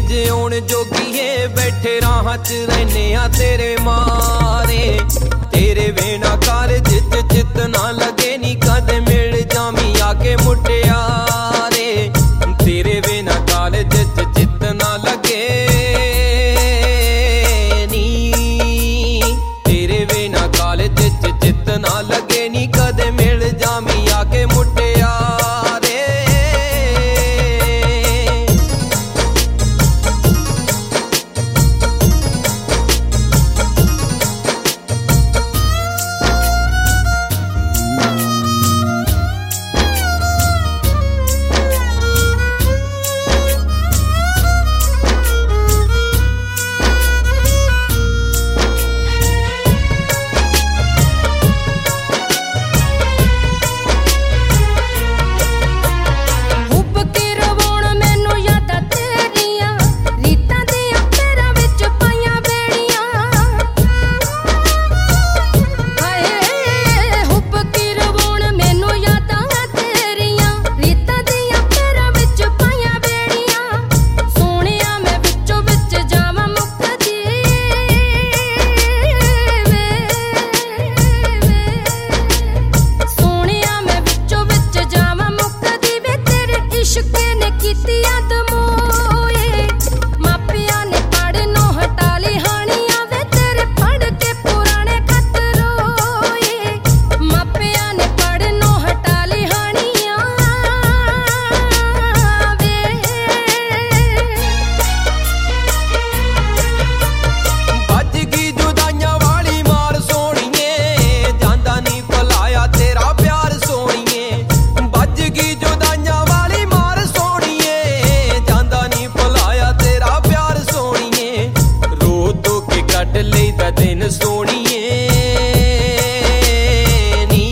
ਜਿਉਣ ਜੋਗੀਏ ਬੈਠੇ ਰਾਹਾਂ 'ਚ ਰਹਿੰਦੇ ਆ ਤੇਰੇ ਮਾਰੇ। ਤੇਰੇ ਬਿਨਾਂ ਕਾਲਜ 'ਚ ਚਿੱਤ ਨਾ ਲੱਗੇ ਨੀ ਕਦੇ ਮਿਲ ਜਾਵੀਂ ਆ ਕੇ ਮੁਟਿਆਰੇ। ਤੇਰੇ ਬਿਨਾਂ ਕਾਲਜ 'ਚ ਚਿੱਤ ਨਾ ਲੱਗੇ ਨੀ, ਤੇਰੇ ਬਿਨਾਂ ਕਾਲਜ 'ਚ ਚਿੱਤ ਨਾ ਲੱਗੇ ਨੀ ਕਦੇ ਮਿਲ ਜਾਵੀਂ ਆ ਕੇ ਮੁਟਿਆਰੇ। ਦਿਨ ਸੋਹਣੀਏ ਨੀ,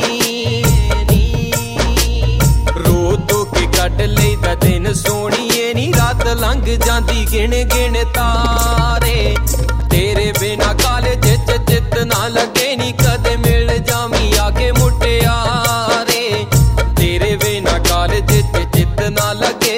ਰੋ ਧੋ ਕੇ ਕੱਢ ਲਈਦਾ ਦਿਨ ਸੋਹਣੀਏ ਨੀ। ਰਾਤ ਲੰਘ ਜਾਂਦੀ ਗਿਣ ਗਿਣ ਤਾਰੇ। ਤੇਰੇ ਬਿਨਾਂ ਕਾਲਜ 'ਚ ਚਿੱਤ ਨਾ ਲੱਗੇ ਨੀ ਕਦੇ ਮਿਲ ਜਾਵੀਂ ਆ ਕੇ ਮੁਟਿਆਰੇ। ਤੇਰੇ ਬਿਨਾਂ ਕਾਲਜ 'ਚ ਚਿੱਤ ਨਾ ਲੱਗੇ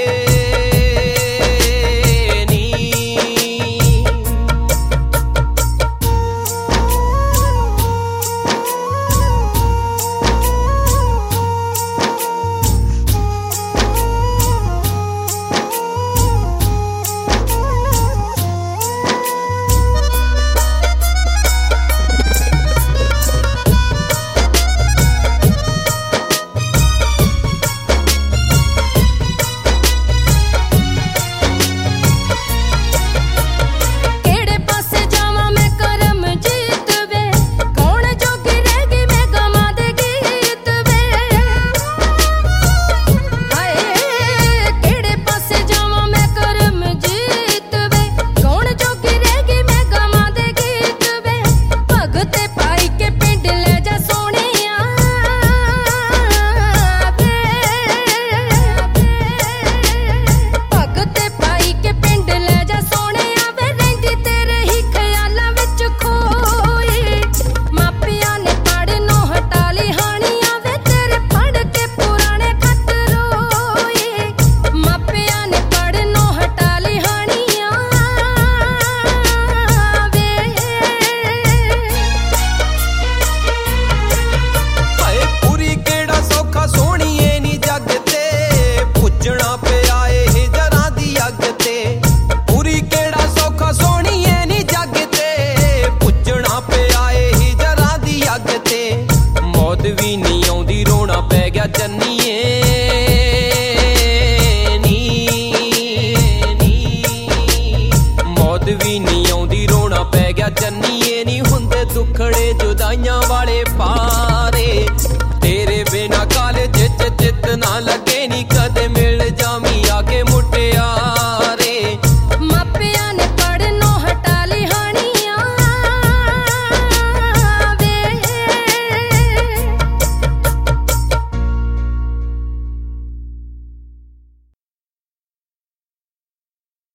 ਵੀ ਨੀ ਆਉਂਦੀ ਰੋਣਾ ਪੈ ਗਿਆ ਚੰਨੀਏ ਨੀ, ਮੌਤ ਵੀ ਨੀ ਆਉਂਦੀ ਰੋਣਾ ਪੈ ਗਿਆ ਚੰਨੀਏ ਨੀ। ਹੁੰਦੇ ਦੁੱਖੜੇ ਜੁਦਾਈਆਂ ਵਾਲੇ ਪਾ